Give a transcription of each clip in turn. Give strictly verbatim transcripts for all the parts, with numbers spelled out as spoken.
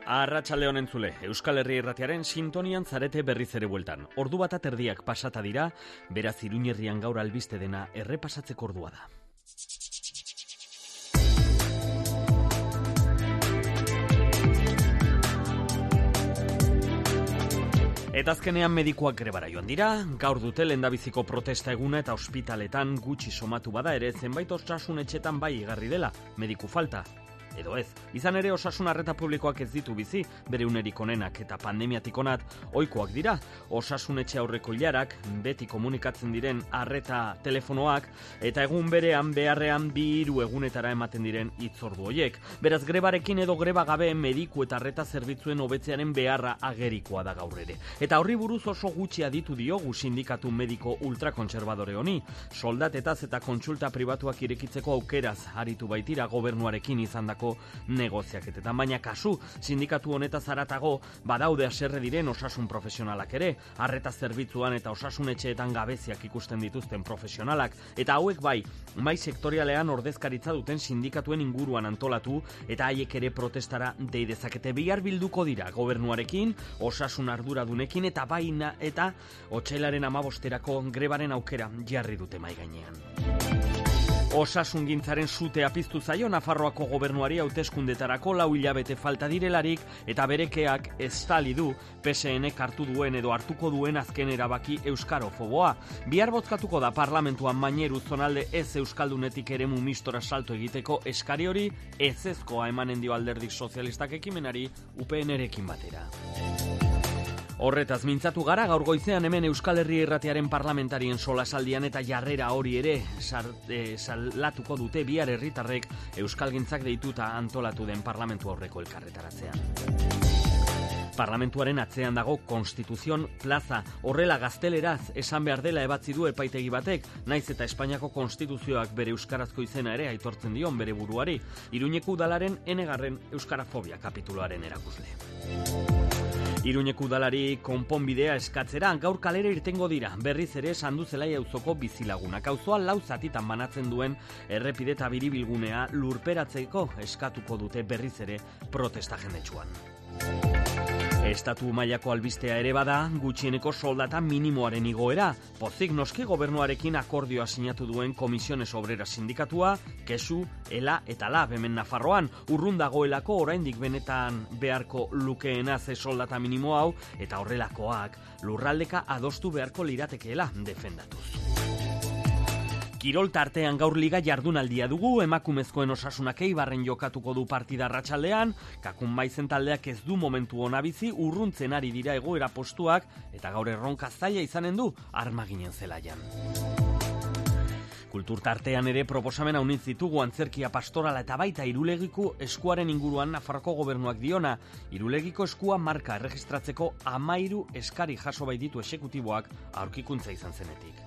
Arratsalde honen zule, Euskal Herria Irratiaren sintonian zarete berriz ere bueltan. Ordu bat aterdiak pasata dira, beraz Iruñerrian gaur albiste dena errepasatzeko ordua da. Eta azkenean medikuak grebara joan dira, gaur dute lehendabiziko protesta eguna eta ospitaletan gutxi somatu bada ere zenbait osasun etxetan bai igarri dela, mediku falta. Edo ez, izan ere osasun arreta publikoak ez ditu bizi, bere unerik onenak eta pandemiatik onat ohikoak dira. Osasun etxe aurreko ilarak, beti komunikatzen diren arreta telefonoak, eta egun berean beharrean bi hiru egunetara ematen diren hitzordu hoiek. Beraz grebarekin edo greba gabe mediku eta arreta zerbitzuen hobetzearen beharra agerikoa da gaur ere. Eta horri buruz oso gutxi aditu diogu sindikatu mediko ultrakontserbadore honi. Soldatetaz eta kontsulta pribatuak irekitzeko aukeraz aritu baitira gobernuarekin izandako negoziaketetan, baina kasu sindikatu honetaz haratago badaude haserre diren osasun profesionalak ere, arreta zerbitzuan eta osasun etxeetan gabeziak ikusten dituzten profesionalak, eta hauek bai, mai sektorialean ordezkaritza duten sindikatuen inguruan antolatu eta haiek ere protestara dei dezakete. Bihar bilduko dira gobernuarekin, osasun arduradunekin eta baina eta otsailaren hamabosterako grebaren aukera jarri dute mai gainean. Osasungintzaren sutea piztu zaio Nafarroako gobernuari hauteskundetarako lau hilabete falta direlarik eta berekeak estali du P S Nek hartu duen edo hartuko duen azken erabaki euskarofoboa. Bihar bozkatuko da parlamentuan Maineru zonalde ez euskaldunetik eremu mistora salto egiteko eskari hori ezezkoa emanen dio Alderdi Sozialistak ekimenari U P Nerekin batera. Horretaz mintzatu gara gaur goizean hemen Euskal Herria Irratiaren parlamentarien solasaldian eta jarrera hori ere sar, e, salatuko dute bihar herritarrek euskalgintzak deituta antolatu den parlamentu aurreko elkarretaratzean. Parlamentuaren atzean dago Konstituzion plaza, horrela gazteleraz esan behar dela ebatzi du epaitegi batek, naiz eta Espainiako konstituzioak bere euskarazko izena ere aitortzen dion bere buruari, Iruñeko udalaren enegarren euskarafobia kapituloaren erakusle. Iruñeko udalari konponbidea eskatzera gaur kalera irtengo dira, berriz ere Sanduzelaia auzoko bizilagunak. Auzoa lau zatitan banatzen duen errepide eta biribilgunea lurperatzeko eskatuko dute berriz ere protesta jendetsuan. Estatu mailako albistea ere bada, gutxieneko soldata minimoaren igoera. Pozik noski gobernuarekin akordioa sinatu duen Komisiones Obreras sindikatua, Kesu, Ela eta Lab hemen Nafarroan, urrun dagoelako oraindik benetan beharko lukeena ze soldata minimo hau, eta horrelakoak lurraldeka adostu beharko liratekeela defendatuz. Kirol tartean gaur liga jardunaldia dugu, emakumezkoen osasunak Eibarren jokatuko du partida arratsaldean, Kakun Maizen taldeak ez du momentu ona bizi, urruntzen ari dira egoera postuak, eta gaur erronka zaila izanen du Armaginen zelaian. Kultur tartean ere proposamena unitz ditugu antzerkia pastorala eta baita Irulegiko eskuaren inguruan Nafarroko gobernuak diona. Irulegiko eskua marka erregistratzeko hamairu eskari jaso baititu exekutiboak aurkikuntza izan zenetik.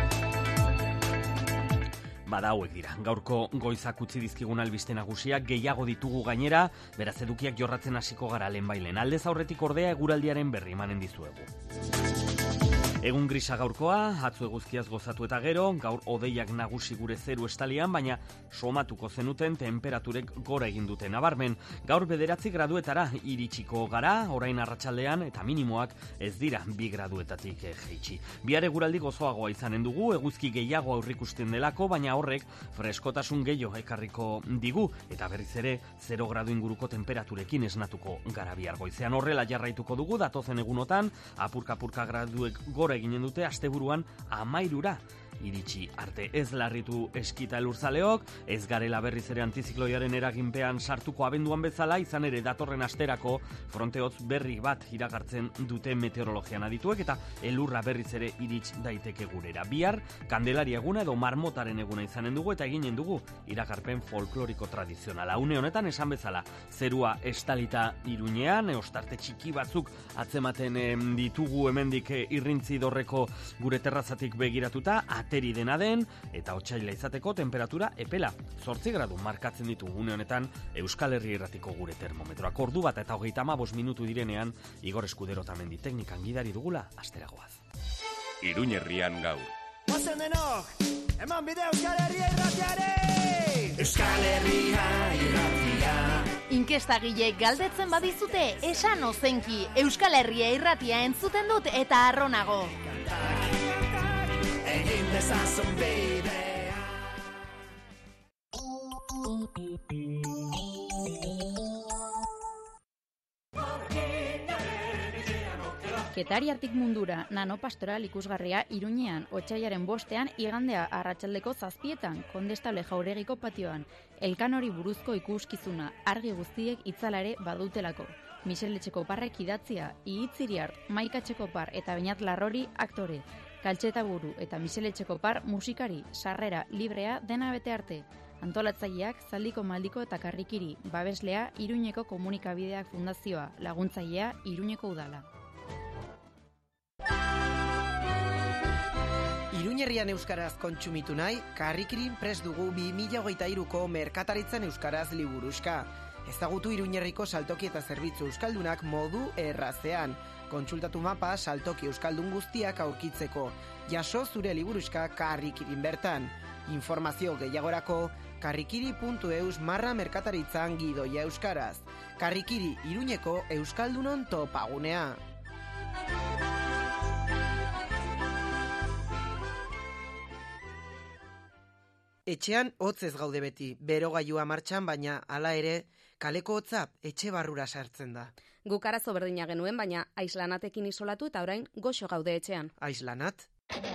Bada hauek dira, gaurko goizak utzi dizkigun albiste nagusiak gehiago ditugu gainera, beraz edukiak jorratzen hasiko gara lehenbailen. Aldez aurretik ordea eguraldiaren berri emanen dizuegu. Egun grisa gaurkoa, atzo eguzkiaz gozatu eta gero, gaur hodeiak nagusi gure zeru estalian, baina somatuko zenuten temperaturek gora egin dute nabarmen. Gaur bederatzi graduetara iritsiko gara, orain arratsaldean eta minimoak ez dira bi graduetatik jeitsi. Bihar eguraldi gozoagoa izanen dugu, eguzki gehiago aurrikusten delako, baina horrek freskotasun gehiago ekarriko digu, eta berriz ere zero gradu inguruko temperaturekin esnatuko gara bihar goizean. Horrela jarraituko dugu, datozen egunotan, apurka-apurka graduek gora eginen dute asteburuan hamairura iritsi arte. Ez larritu eskita elurtzaleok, ez garela berriz ere antizikloiaren eraginpean sartuko abenduan bezala, izan ere datorren asterako fronteotz berri bat iragartzen dute meteorologian adituek eta elurra berriz ere irits daiteke gurera. Bihar Kandelaria eguna edo Marmotaren eguna izanen dugu eta eginen dugu iragarpen folkloriko tradizionala. Une honetan esan bezala, zerua estalita Iruñean, ostarte txiki batzuk atzematen em, ditugu hemendik eh, irrintzi dorreko gure terrazatik begiratuta, ateri dena den, eta otsaila izateko temperatura epela. Zortzi gradu markatzen ditu une honetan Euskal Herria Irratiko gure termometroak. Ordu bat eta hogeita hamabost minutu direnean, Igor Eskudero tamendi teknikan gidari dugula, asteragoaz. Iruñerrian gaur. Ozen denok, eman bide Euskal Herria Irratiare! Euskal Herria Irratia Inkestagileek galdetzen badizute, esan ozenki, Euskal Herria irratia entzuten dut eta arronago. Egin dezazun bidea. Getariartik mundura, nanopastoral ikusgarria Iruñean, otsailaren bostean, igandea arratsaldeko zazpietan, Kondestable jauregiko patioan, Elkanori buruzko ikuskizuna, argi guztiek itzalare badutelako. Michel Etxekoparrek idatzia, Ihitziriart, Maika Etxekopar eta Beñat Larrori aktore, Kaltxeta Buru eta Michel Etxekopar musikari, sarrera, librea, dena bete arte. Antolatzaileak, Zaldiko Maldiko eta Karrikiri, babeslea, Iruñeko Komunikabideak Fundazioa, laguntzailea, Iruñeko Udala. Iruñerrian euskaraz kontsumitu nahi, Karrikirin prest dugu bi mila hogeita hiruko merkataritzan euskaraz liburuxka. Ezagutu Iruñerriko saltoki eta zerbitzu euskaldunak modu errazean. Kontsultatu mapa saltoki euskaldun guztiak aurkitzeko. Jaso zure liburuxka Karrikirin bertan. Informazio gehiagorako karrikiri puntu eus marra merkataritzan gidoia euskaraz. Karrikiri Iruñeko euskaldunon topagunea. Etxean hotz ez gaude beti, berogailua martxan, baina hala ere, kaleko hotza etxe barrura sartzen da. Guk arazo berdina genuen, baina aislanatekin isolatu eta orain goxo gaude etxean. Aislanat?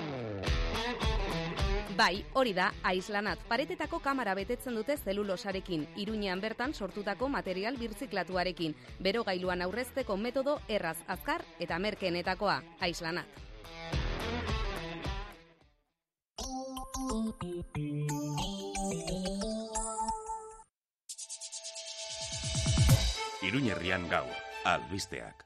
Bai, hori da, aislanat. Paretetako kamara betetzen dute zelulosarekin, Iruñean bertan sortutako material birziklatuarekin, berogailuan aurrezteko metodo erraz, azkar eta merkeenetakoa, aislanat. Iruñerrian gaur, albisteak.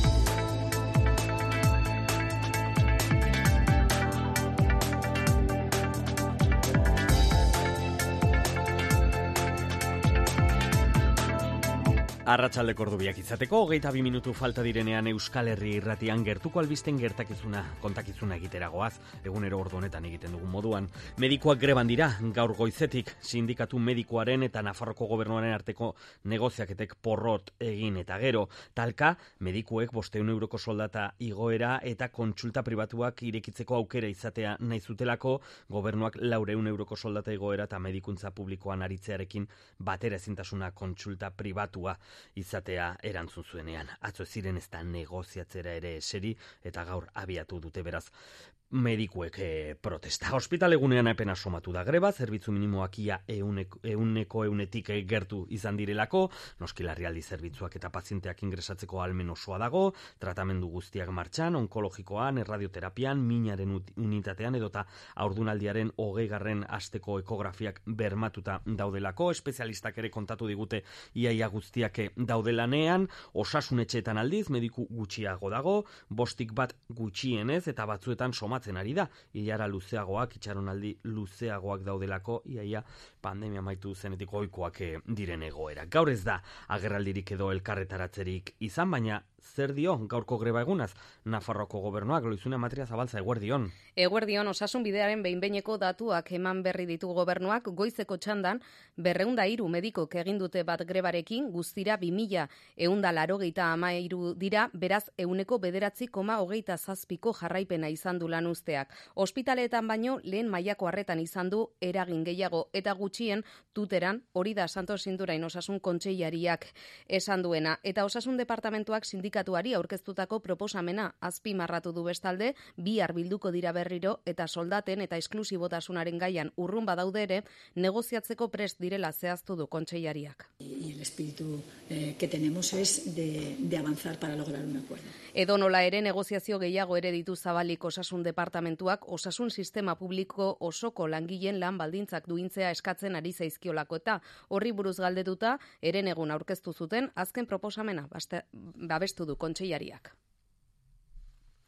Arratsaldeko ordubiak izateko, hogeita bi minutu falta direnean Euskal Herri irratian gertuko albisten gertakizuna, kontakizuna egiteragoaz, egunero ordu honetan egiten dugun moduan. Medikuak greban dira, gaur goizetik, sindikatu medikuaren eta Nafarroko gobernuaren arteko negoziaketek porrot egin eta gero. Talka, medikuek bosteun euroko soldata igoera eta kontsulta pribatuak irekitzeko aukera izatea nahi zutelako, gobernuak laureun euroko soldata igoera eta medikuntza publikoan aritzearekin batera ezintasuna kontsulta pribatua izatea erantzun zuenean. Atzo ez ziren ez da negoziatzera ere eseri eta gaur abiatu dute beraz medikuek e, protesta. Hospital egunean epena somatu da greba, zerbitzu minimoak ia euneko, euneko eunetik gertu izan direlako, noski larrialdi zerbitzuak eta pazienteak ingresatzeko almen osoa dago, tratamendu guztiak martxan, onkologikoan, erradioterapian, minaren unitatean edota haurdunaldiaren hogeigarren asteko ekografiak bermatuta daudelako, espezialistak ere kontatu digute iaia guztiak daudelanean, osasun etxeetan aldiz, mediku gutxiago dago, bostik bat gutxienez eta batzuetan somatzen ari da, hilara luzeagoak, itxaronaldi luzeagoak daudelako, iaia pandemia maitu zenetik ohikoak diren egoera. Gaur ez da agerraldirik edo elkarretaratzerik izan, baina zer dio gaurko greba egunaz? Nafarroko gobernuak, Loizune Matria Zabaltza, eguerdion. Eguerdion, osasun bidearen behin-behineko datuak eman berri ditu gobernuak, goizeko txandan berreunda hiru medikok egin dute bat grebarekin, guztira bi mila eunda larogeita hamairu dira, beraz euneko bederatzi koma hogeita zazpiko jarraipena izan du lan usteak. Ospitaleetan baino lehen mailako harretan izan du eragin gehiago eta gutxien tuteran, hori da Santos Indurain osasun kontseilariak esan duena, eta osasun departamentuak sindikatuari aurkeztutako proposamena azpimarratu du bestalde, bihar bilduko dira berriro eta soldaten eta esklusibotasunaren gaian urrun badaude ere negoziatzeko prest direla zehaztu du kontseilariak. Y el espíritu eh, que tenemos es de, de avanzar para lograr un acuerdo. Edo nola ere negoziazio gehiago ere ditu zabalik osasun departamentuak osasun sistema publiko osoko langileen lan baldintzak duintzea eskatzen ari zaizkiolako eta horri buruz galdetuta eren egun aurkeztu zuten azken proposamena babestu du kontseilariak.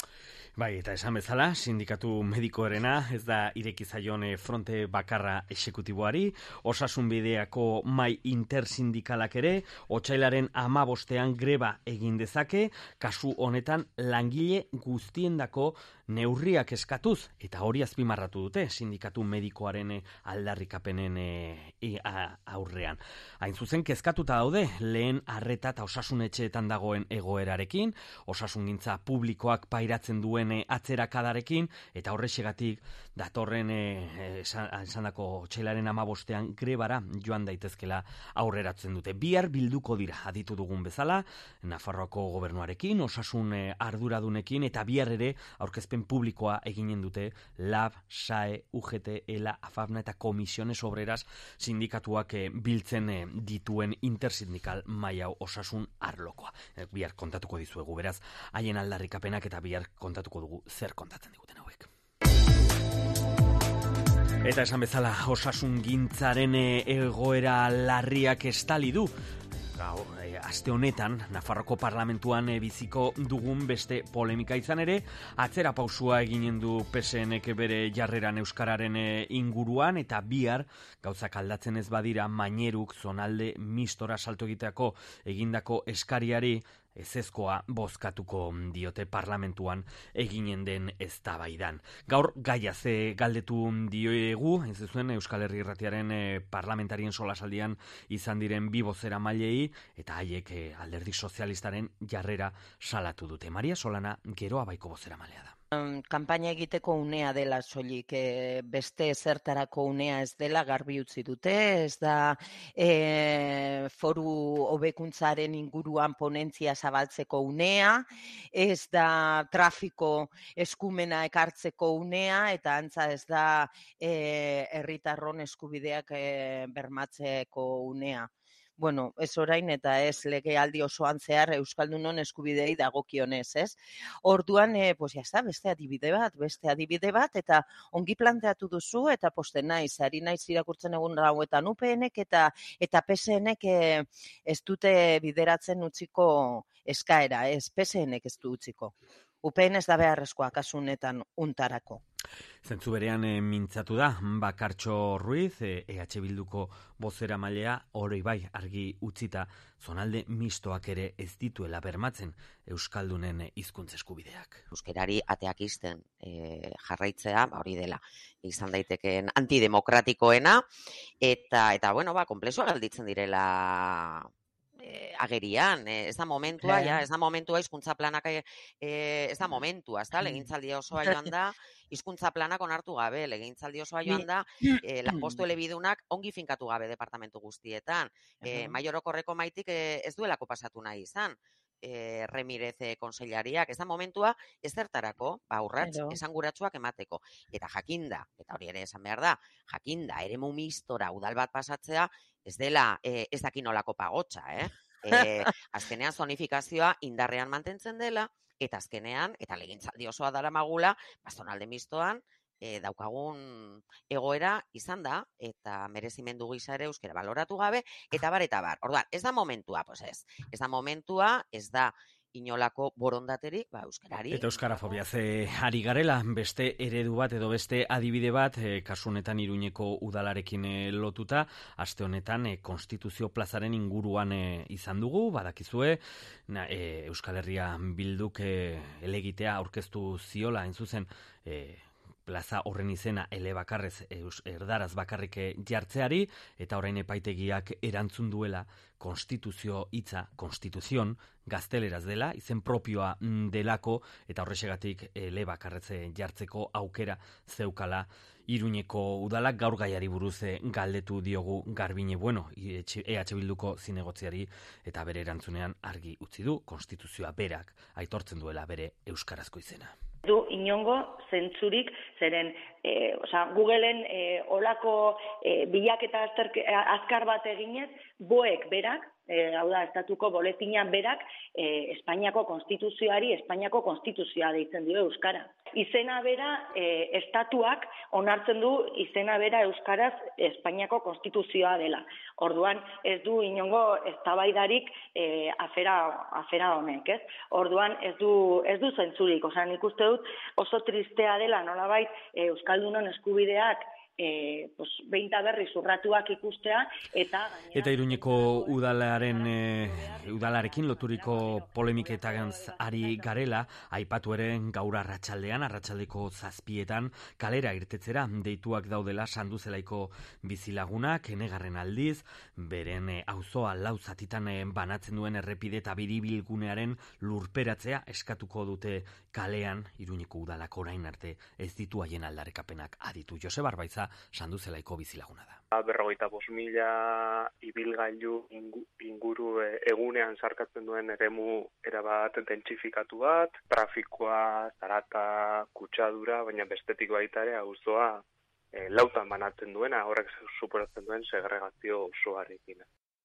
Bai, eta esan bezala, sindikatu medikoarena ez da ireki zaion fronte bakarra exekutiboari, osasun bideako mai intersindikalak ere, otsailaren hamabostean greba egin dezake, kasu honetan langile guztiendako neurriak eskatuz, eta hori azpimarratu dute sindikatu medikoaren aldarrikapenen aurrean. Hain zuzen, kezkatuta daude lehen arreta eta osasun etxeetan dagoen egoerarekin, osasungintza publikoak pairatzen duen atzerakadarekin, eta horrexegatik datorren esan dako txelaren amabostean grebara joan daitezkela aurreratzen dute. Bihar bilduko dira aditu dugun bezala, Nafarroako gobernuarekin, osasun arduradunekin, eta bihar ere aurkezpen publikoa eginen dute Lab, S A E, U G T, E L A, AFAPNA eta Comisiones Obreras sindikatuak biltzen dituen intersindikal maila osasun arlokoa. Bihar kontatuko dizuegu, beraz, haien aldarrikapenak eta bihar kontatuko dugu zer kontatzen diguten hauek. Eta esan bezala, osasun gintzaren egoera larriak estali du. Gau, e, aste honetan, Nafarroko parlamentuan e, biziko dugun beste polemika izan ere, atzera pausua eginen du P S N-ek bere jarreran euskararen e, inguruan, eta bihar, gauzak aldatzen ez badira, maineruk zonalde mistora salto egiteako egindako eskariari, ezezkoa bozkatuko diote parlamentuan eginen den eztabaidan. Gaur gaia ze galdetu dioegu, ez zuen Euskal Herri Irratiaren eh, parlamentarien solasaldian izan diren bi bozera mailei, eta haiek eh, alderdi sozialistaren jarrera salatu dute. Maria Solana Geroa Baiko bozera mailea da. Kanpaina egiteko unea dela soilik, e, beste zertarako unea ez dela garbi utzi dute, ez da e, foru hobekuntzaren inguruan ponentzia zabaltzeko unea, ez da trafiko eskumena ekartzeko unea, eta antza ez da e, herritarron eskubideak e, bermatzeko unea. Bueno, ez orain eta ez legealdi osoan zehar Euskaldunon eskubidei dagokionez, ez? Orduan, eh, pues ya está, beste adibide bat, beste adibide bat, eta ongi planteatu duzu, eta posten naiz, ari naiz irakurtzen egun hauetan U P N-ek eta, eta P S N-ek eh, ez dute bideratzen utziko eskaera, ez P S N-ek ez du utziko. U P N ez da beharrezkoa kasunetan untarako. Zentzu berean e, mintzatu da, Bakartxo Ruiz, e, EH Bilduko bozera mailea, hori bai argi utzita, zonalde mistoak ere ez dituela bermatzen Euskaldunen hizkuntza eskubideak. Euskerari ateak izten e, jarraitzea, ba, hori dela, izan daitekeen antidemokratikoena, eta, eta bueno, ba, konplexua galditzen direla Eh, agerian, eh, ez da momentua, ja, ez da momentua hizkuntza planak, eh, ez da momentua, ez da, legintzaldi osoa joan da, hizkuntza planak onartu gabe, legintzaldi osoa joan da, eh, lanpostu elebidunak ongi finkatu gabe departamentu guztietan, eh, Maiorokorreko maitik eh, ez duelako pasatu nahi izan, eh, Remirez eh, konseilariak, ez da momentua, ez zertarako, ba, urratz, esanguratsuak emateko, eta jakinda, eta hori ere esan behar da, jakinda, eremu mistora udal bat pasatzea, ez dela, eh, ez dakinolako pagotxa, eh? eh azkenean zonifikazioa indarrean mantentzen dela, eta azkenean, eta legintzaldi osoa dara magula, bastonalde mistoan, e, daukagun egoera izan da, eta merezimendu gisa ere euskera baloratu gabe, eta bar, eta bar. Orduan, ez da momentua, pues ez. Ez da momentua, ez da inolako borondaterik, ba, euskarari. Eta euskarafobia ze ari garela, beste eredu bat edo beste adibide bat, e, kasu honetan Iruñeko udalarekin e, lotuta, aste honetan e, Konstituzio plazaren inguruan e, izan dugu, badakizue, na, e, Euskal Herria Bilduk e, elegitea aurkeztu ziola, hain zuzen, e, plaza horren izena elebakarrez erdaraz bakarrik jartzeari, eta orain epaitegiak erantzun duela konstituzio hitza, konstituzion, gazteleraz dela, izen propioa delako, eta horrexegatik elebakarrez jartzeko aukera zeukala Iruñeko udalak. Gaur gaiari buruz galdetu diogu Garbine Bueno, E H Bilduko zinegotziari, eta bere erantzunean argi utzi du, konstituzioa berak aitortzen duela bere euskarazko izena. Du inongo zentzurik, zeren e, oza, Googleen e, olako e, bilaketa azter, azkar bat eginez, boek berak, E, hau da, estatuko boletina berak e, Espainiako konstituzioari Espainiako konstituzioa deitzen dio euskara. Izena bera, e, estatuak onartzen du izena bera euskaraz Espainiako konstituzioa dela. Orduan ez du inongo eztabaidarik e, afera, afera honek, ez? Orduan ez du, ez du zentzurik, osea, nik uste dut oso tristea dela nolabait e, euskaldunon eskubideak E, pues, behin eta berri zurratuak ikustea, eta... Eta Iruñeko udalaren, e, udalarekin loturiko polemiketan ari garela, aipatu ere gaur arratsaldean, arratsaldeko zazpietan, kalera irtetzera deituak daudela Sanduzelaiko bizilagunak, enegarren aldiz, beren e, auzoa lau zatitan e, banatzen duen errepide eta biribilgunearen lurperatzea eskatuko dute kalean. Iruñeko udalak orain arte ez ditu haien aldarrikapenak aditu. Joseba Arbaiza Sanduzelaiko bizilaguna da. Berrogeita bost mila ibilgailu inguru egunean sarkatzen duen eremu erabat dentsifikatu bat, trafikoa, zarata, kutsadura, baina bestetik baita ere auzoa e, lautan banatzen duena, horrek suposatzen duen segregazio osoarekin.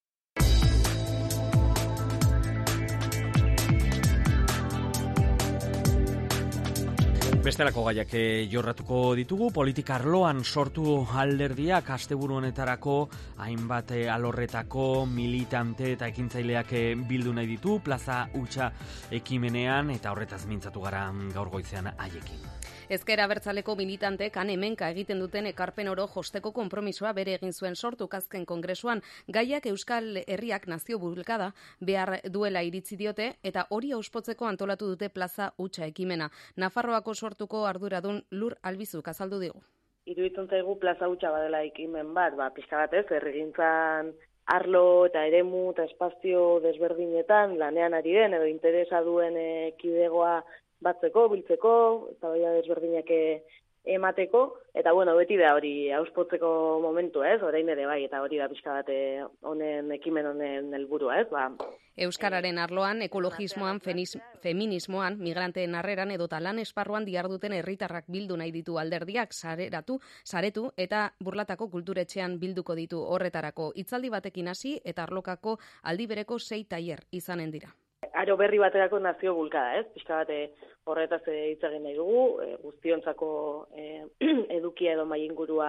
Bestelako gaiak jorratuko ditugu, politika arloan sortu alderdiak asteburu honetarako hainbat alorretako militante eta ekintzaileak bildu nahi ditu, plaza hutsa ekimenean, eta horretaz mintzatu gara gaur goizean haiekin. Ezker Abertzaleko militantek han hemenka egiten duten ekarpen oro josteko konpromisoa bere egin zuen sortu azken kongresuan. Gaiak Euskal Herriak nazio bulkada behar duela iritzi diote eta hori auspotzeko antolatu dute plaza hutsa ekimena. Nafarroako sortuko arduradun Lur Albizuk azaldu digu. Iruditzen zaigu plaza hutsa badela ekimen bat, ba, pixka batez, herrigintzan arlo eta eremu eta espazio desberdinetan lanean ari den edo interesa duen e, kidegoa batzeko, biltzeko, eta baina desberdinak emateko, eta bueno, beti da hori auspotzeko momentu, ez, orain ere bai, eta hori da pixka bat honen ekimen honen helburua, ez, ba. Euskararen arloan, ekologismoan, feniz, feminismoan, migranteen harreran edota lan esparruan diharduten herritarrak bildu nahi ditu alderdiak sareratu, saretu eta burlatako kulturetxean bilduko ditu horretarako. Hitzaldi batekin hasi eta arlokako aldi bereko sei tailer izanen dira. Aro berri baterako nazio bulkada, ez? Pixka bat horretaz hitz egin nahi dugu, e, guztiontzako e, edukia edo mailingurua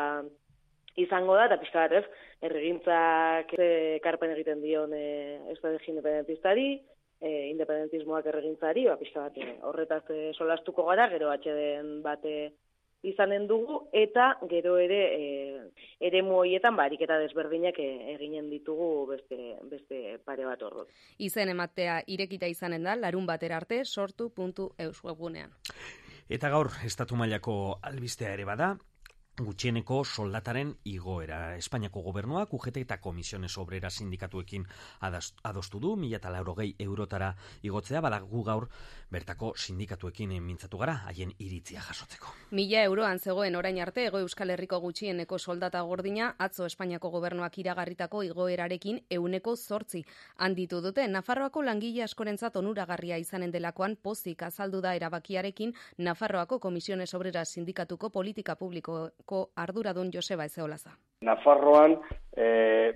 izango da, eta pixka bat ez, herrigintzak ekarpen egiten dion e, estrategia independentistari, e, independentismoak herrigintzari, ba, pixka bat horretaz e, solastuko gara, gero atxeden bate izanen dugu, eta gero ere e, eremu horietan bariketa desberdinak eginen ditugu beste, beste pare bat ordu. Izen ematea irekita izanen da, larun batera arte, sortu puntu eus webgunean. Eta gaur, estatu mailako albistea ere bada, gutxieneko soldataren igoera. Espainiako gobernuak U G T eta Komisiones Obrera sindikatuekin adostu du, mila eta laurogei eurotara igotzea, badagu gaur bertako sindikatuekin mintzatu gara, haien iritzia jasotzeko. Mila euroan zegoen orain arte, Hego Euskal Herriko gutxieneko soldata gordina, atzo Espainiako gobernuak iragarritako igoerarekin euneko zortzi handitu dute. Nafarroako langile askorentzat onuragarria izanen delakoan pozik azaldu da erabakiarekin Nafarroako Komisiones Obrera sindikatuko politika publiko ko arduradun Joseba Ezeolaza. Nafarroan e,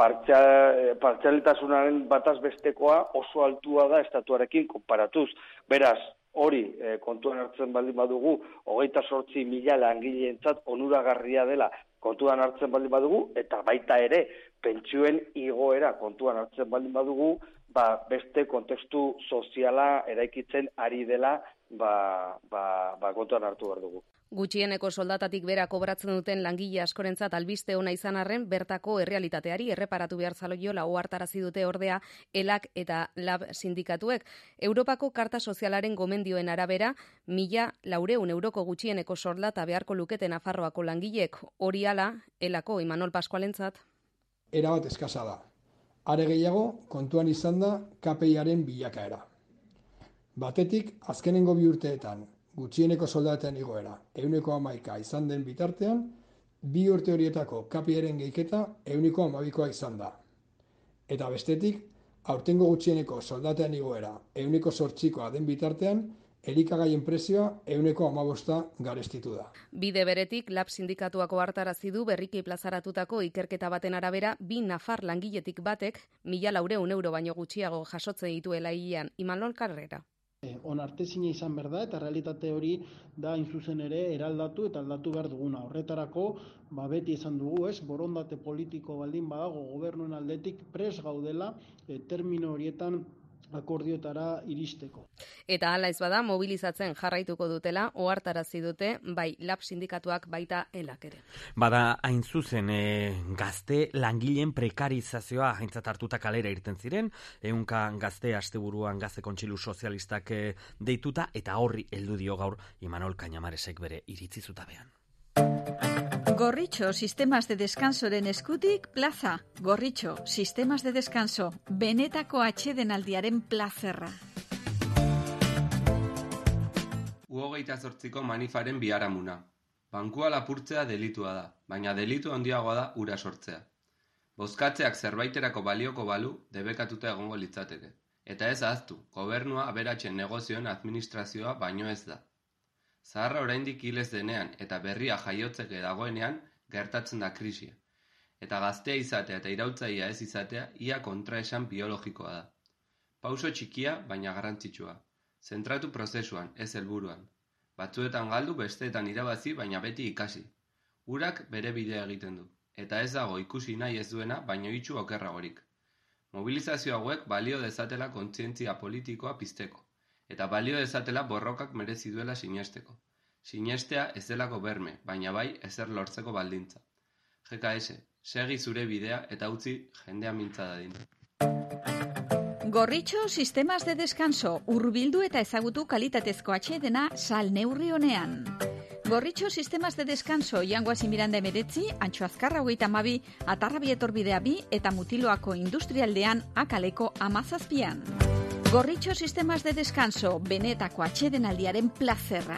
partzialitasunaren bataz bestekoa oso altua da estatuarekin konparatuz. Beraz, hori e, kontuan hartzen baldin badugu, hogeita zortzi mila langileentzat onuragarria dela kontuan hartzen baldin badugu, eta baita ere pentsioen igoera kontuan hartzen baldin badugu, ba, beste kontestu soziala eraikitzen ari dela ba, ba, ba, kontuan hartu behar dugu. Gutxieneko soldatatik bera kobratzen duten langile askorentzat albiste ona izan arren, bertako errealitateari erreparatu behar zaloiola ohartarazi dute ordea elak eta lab sindikatuek. Europako Karta Sozialaren gomendioen arabera, mila laureun euroko gutxieneko soldata beharko lukete Nafarroako langilek, hori ala, elako Imanol Pascualentzat. Erabat eskasa da. Are gehiago, kontuan izan da K P I-aren bilakaera. Batetik, azkenengo bi urteetan, gutxieneko soldaten igoera, euneko hamaika izan den bitartean, bi urte horietako K P I-aren gehiketa euneko hamabikoa izan da. Eta bestetik, aurtengo gutxieneko soldaten igoera, euneko zortzikoa den bitartean, elikagaien prezioa ehuneko hamabosta garestitu da. Bide beretik, Lab sindikatuako hartarazi du berriki plazaratutako ikerketa baten arabera, bi nafar langiletik batek mila laurehun euro baino gutxiago jasotzen dituela hilean. Imanol Karrera. Onartezina izan behar da, eta realitate hori da hain zuzen ere eraldatu eta aldatu behar duguna. Horretarako, ba, beti esan dugu, ez, borondate politiko baldin badago gobernuen aldetik pres gaudela e, termino horietan akordioetara iristeko. Eta hala ez bada, mobilizatzen jarraituko dutela, ohartarazi dute, bai Lab sindikatuak baita elak ere. Bada, hain zuzen, e, gazte langileen prekarizazioa aintzat hartuta kalera irten ziren, ehunka gazte asteburuan gazte kontsilu sozialistak e, deituta, eta horri heldu dio gaur Imanol Cañamaresek bere iritzi zutabean. Gorritxo, sistemas de descansoren eskutik, plaza. Gorritxo, sistemas de descanso, benetako atsedenaldiaren plazerra. Uhogeita zortziko manifaren biharamuna. Bankua lapurtzea delitua da, baina delitu handiagoa da ura sortzea. Bozkatzeak zerbaiterako balioko balu debekatuta egongo litzateke. Eta ez ahaztu, gobernua aberatsen negozioen administrazioa baino ez da. Zaharra oraindik hilez denean eta berria jaiotzeke dagoenean gertatzen da krisia. Eta gaztea izatea eta iraultzailea ez izatea ia kontraesan biologikoa da. Pauso txikia baina garrantzitsua. Zentratu prozesuan, ez helburuan. Batzuetan galdu, besteetan irabazi, baina beti ikasi. Urak bere bidea egiten du. Eta ez dago ikusi nahi ez duena, baino itxu okerragorik. Mobilizazio hauek balio dezatela kontzientzia politikoa pizteko. Eta balio dezatela borrokak merezi duela sinesteko. Sinestea ez delako berme, baina bai ezer lortzeko baldintza. G K S, segi zure bidea eta utzi jendea mintza dadin. Gorritxo, sistemas de descanso, hurbildu eta ezagutu kalitatezko atsedena sal neurri honean. Gorritxo, sistemas de descanso, Jangoazi Miranda emeretzi, Antxo Azkarra hogeita hamabi, Atarrabi etorbidea bi eta Mutiloako industrialdean akaleko amazazpian. Gorritxo, sistemas de descanso, benetako atsedenaldiaren plazerra.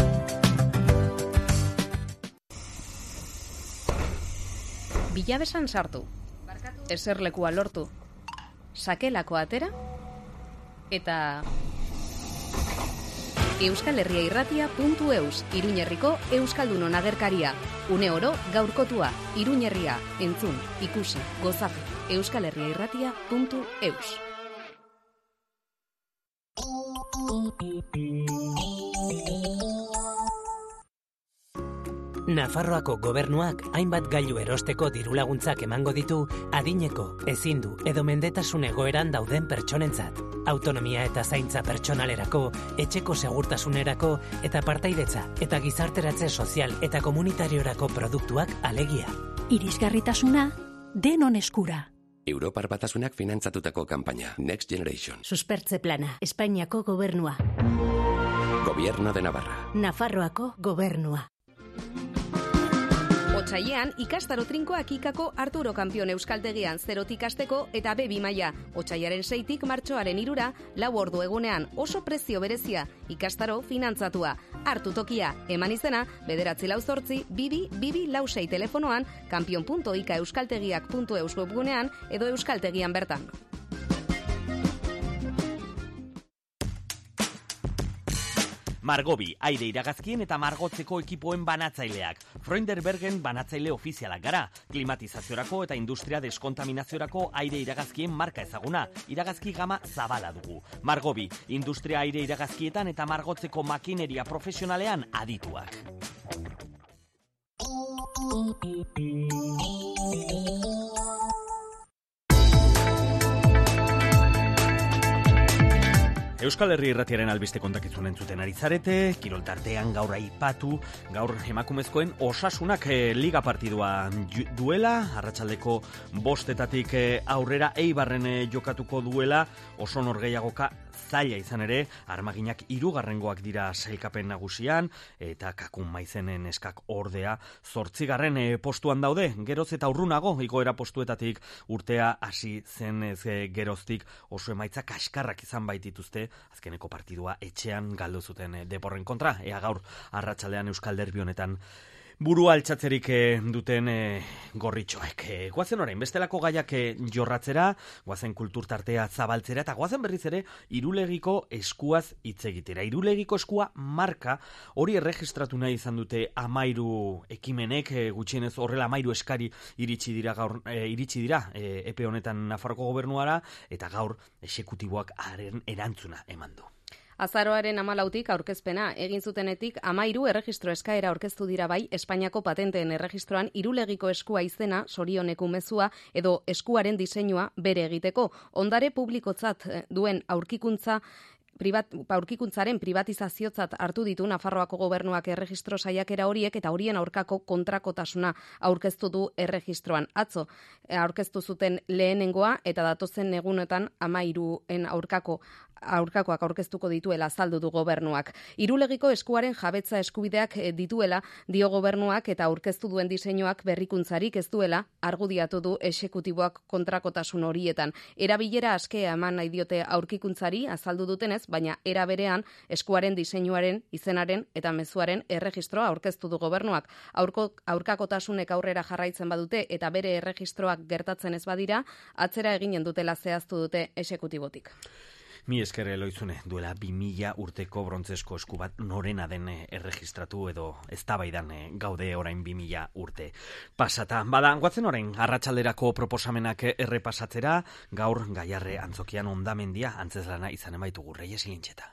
Bilabesan sartu, eserlekua lortu, sakelako atera, eta Euskal Herria Irratia puntu eus, Iruñerriko Euskaldunon agerkaria. Une oro gaurkotua, Iruñerria, entzun, ikusi, gozatu, Euskal Herria Irratia puntu eus. Nafarroako gobernuak hainbat gailu erosteko dirulaguntzak emango ditu adineko, ezindu edo mendetasun egoeran dauden pertsonentzat. Autonomia eta zaintza pertsonalerako, etxeko segurtasunerako eta partaidetza eta gizarteratze sozial eta komunitariorako produktuak alegia. Irisgarritasuna denon eskura. Europar Batasunak finantzatutako kanpaina Next Generation. Suspertze plana, Espainiako gobernua. Gobierno de Navarra. Nafarroako gobernua. Otsailean, ikastaro trinkoak ikako Arturo Kampion Euskaltegian zerotik hasteko eta be bi maila. Otsailaren seitik martxoaren hirura, lau ordu egunean oso prezio berezia, ikastaro finantzatua. Hartu tokia, eman izena, bederatzi lau zortzi, bibi, bibi lau sei telefonoan, kampion puntu ika euskaltegiak puntu eus webgunean edo euskaltegian bertan. Margobi, aire iragazkien eta margotzeko ekipoen banatzaileak. Freunderbergen banatzaile ofizialak gara. Klimatizaziorako eta industria deskontaminaziorako aire iragazkien marka ezaguna. Iragazki gama zabala dugu. Margobi, industria aire iragazkietan eta margotzeko makineria profesionalean adituak. Euskal Herri Irratiaren albiste kontakizun entzuten ari zarete, kiroltartean gaur aipatu, gaur emakumezkoen osasunak e, liga partidua duela, arratsaldeko bostetatik e, aurrera Eibarren e, jokatuko duela, oso norgehiagoka zaila izan ere, armaginak hirugarrengoak dira sailkapen nagusian, eta kakun maizenen eskak ordea zortzigarren e, postuan daude, geroz eta urrunago, igoera postuetatik urtea hasi zen ez e, geroztik oso emaitza kaskarrak izan baitituzte, azkeneko partidua etxean galdu zuten e, Deporren kontra, ea gaur arratsaldean Euskal Derbi honetan Buru altxatzerik duten e, gorritxoek. E, guazen orain, bestelako gaiak jorratzera, guazen kulturtartea zabaltzera, eta guazen berriz ere, Irulegiko eskuaz hitz egitera. Irulegiko eskua marka hori erregistratu nahi izan dute amairu ekimenek, e, gutxienez horrela amairu eskari iritsi dira gaur, e, iritsi dira e, epe honetan Nafarroko gobernuara, eta gaur exekutiboak haren erantzuna eman du. Azaroaren hamalautik aurkezpena egin zutenetik amairu erregistro eskaera aurkeztu dira bai Espainiako patenteen erregistroan Irulegiko eskua izena, sorioneku mezua edo eskuaren diseinua bere egiteko. Ondare publikotzat duen aurkikuntza Privat, aurkikuntzaren privatizaziotzat hartu ditu Nafarroako gobernuak erregistro saiakera horiek eta horien aurkako kontrakotasuna aurkeztu du erregistroan. Atzo aurkeztu zuten lehenengoa eta datozen egunetan amairuen aurkako aurkakoak aurkeztuko dituela azaldu du gobernuak. Irulegiko eskuaren jabetza eskubideak dituela dio gobernuak eta aurkeztu duen diseinuak berrikuntzarik ez duela argudiatu du exekutiboak kontrakotasun horietan. Erabilera askea eman nahi diote aurkikuntzari azaldu dutenez, baina era berean eskuaren diseinuaren, izenaren eta mezuaren erregistroa aurkeztu du gobernuak. Aurko, aurkakotasunek aurrera jarraitzen badute eta bere erregistroak gertatzen ez badira, atzera eginen dutela zehaztu dute exekutibotik. Mi esker Eloizune, duela bi mila urteko brontzesko esku bat norena den erregistratu edo eztabaidan gaude orain bi mila urte pasata. Bada, guatzen orain arratsalderako proposamenak errepasatzera, gaur Gaiarre antzokian hondamendia antzeslana izanen baitugu Reyes Ilintxeta.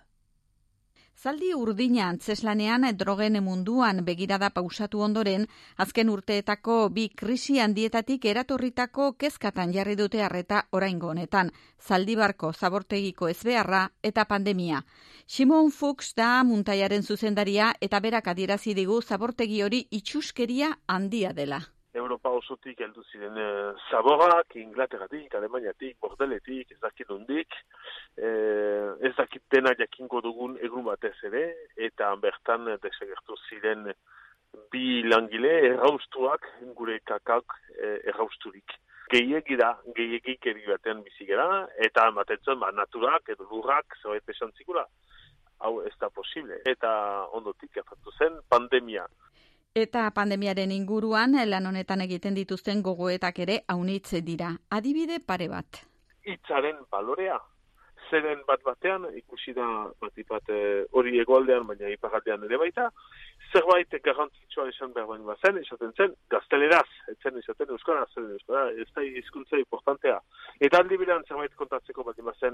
Zaldi urdina antzeslanean drogen munduan begirada pausatu ondoren, azken urteetako bi krisi handietatik eratorritako kezkatan jarri dute arreta oraingo honetan. Zaldibarko zabortegiko ezbeharra eta pandemia. Simon Fuchs da muntaiaren zuzendaria eta berak adierazi digu zabortegi hori itxuskeria handia dela. Europa osotik heldu ziren e, zaborak, Inglaterratik, Alemaniatik, Bordeletik, ez dakit nondik, e, ez dakit dena jakinko dugun egun batez ere, eta bertan desagertu ziren bi langile erraustuak, gure kakauk e, errausturik. Gehiegi da, gehiegik eri batean bizigera, eta ematetzen ba, naturak edo lurrak zoet esan zikula. Hau ez da posible. Eta ondotik gertatu zen pandemia. Eta pandemiaren inguruan lan honetan egiten dituzten gogoetak ere aunitz dira. Adibide pare bat. Hitzaren balorea. Zeren bat batean, ikusi da batipat hori e, egoaldean, baina iparaldean ere baita, zerbait garrantzitsua esan behar bain bazen, esaten zen gazteleraz, etzen esaten euskara, zen euskara, ez da hizkuntza importantea. Eta aldi bilan zerbait kontatzeko bat bazen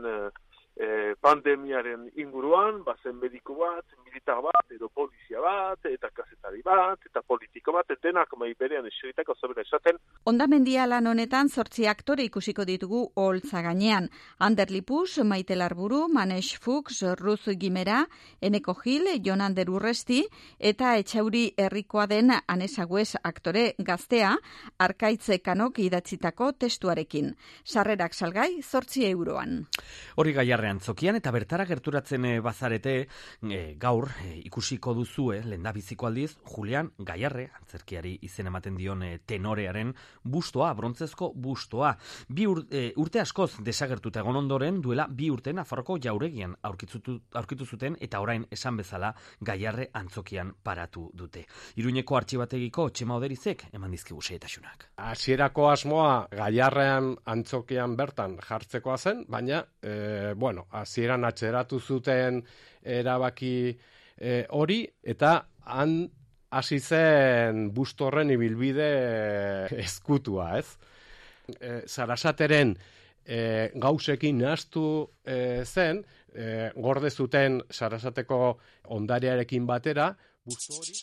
e, pandemiaren inguruan, bazen mediko bat, militar bat, edo polizia bat, eta kazetari bat, eta politiko bat, denak mai berean esuritako zabera esaten. Hondamendia lan honetan zortzi aktore ikusiko ditugu holtza gainean. Ander Lipus, Maite Larburu, Manex Fuchs, Ruz Gimera, Eneko Gil, Jon Ander Urresti, eta Etxauri herrikoa den Anesa Guez aktore gaztea, Arkaitze Kanok idatzitako testuarekin. Sarrerak salgai zortzi euroan. Hori Gaiarre antzokian eta bertara gerturatzen bazarete e, gaur e, ikusiko duzue lehendabiziko aldiz Julian Gaiarre antzerkiari izen ematen dion e, tenorearen bustoa, brontzezko bustoa. Bi ur, e, urte askoz desagertuta egon ondoren duela bi urte Nafarroko jauregian aurkitu, aurkitu zuten eta orain esan bezala Gaiarre antzokian paratu dute. Iruñeko artxibategiko Txema Oderizek eman dizkigu xehetasunak. Hasierako asmoa Gaiarrean antzokian bertan jartzekoa zen, baina e, bueno, hasieran atzeratu zuten erabaki e, hori eta han hasi zen bustorren ibilbide ezkutua, ez? E, Sarasateren e, gauzekin nahaztu e, zen, e, gorde zuten Sarasateko ondarearekin batera, busto hori...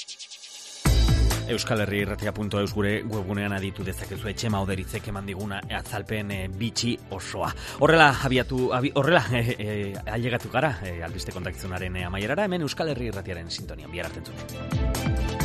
Euskal Herri Irratia puntu eus gure webgunean aditu dezakezu Txema Oderitzek eman diguna azalpen e, bitxi osoa. Horrela abiatu, abi, horrela e, e, ailegatu gara e, albiste kontakizunaren e, amaierara, hemen Euskal Herri Irratiaren sintonian bihar artentzun.